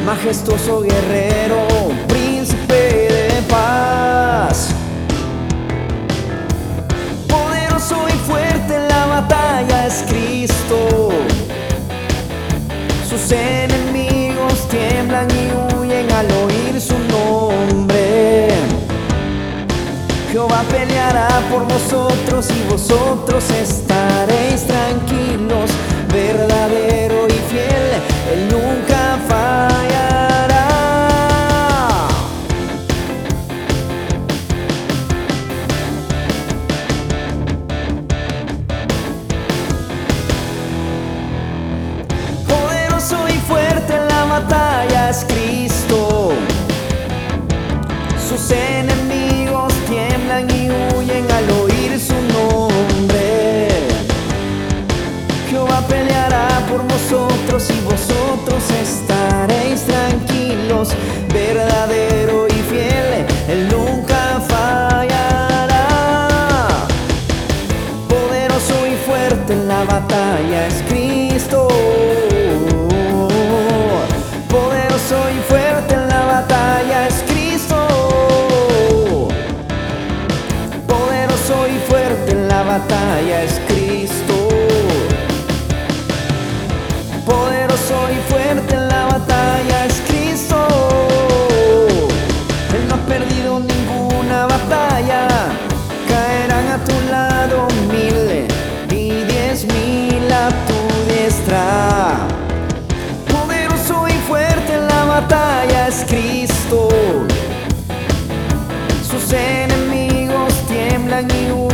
majestuoso guerrero, príncipe de paz. Poderoso y fuerte en la batalla es Cristo. Sus enemigos tiemblan y huyen al oír su nombre. Jehová peleará por vosotros y vosotros estaréis tranquilos. Verdadero y fiel, Él nunca fallará. Poderoso y fuerte en la batalla es Cristo. Sus enemigos tiemblan y huyen al oír su nombre. Jehová peleará por vosotros y vosotros estaréis tranquilos. Verdadero y fiel, Él nunca fallará. Poderoso y fuerte en la batalla es Cristo. Poderoso y fuerte en la batalla es Cristo. Poderoso y fuerte en la batalla es Cristo. Poderoso y fuerte en la batalla es Cristo. Él no ha perdido ninguna batalla. Caerán a tu lado 1000 y 10,000 a tu diestra. Poderoso y fuerte en la batalla es Cristo. Sus enemigos tiemblan y huyen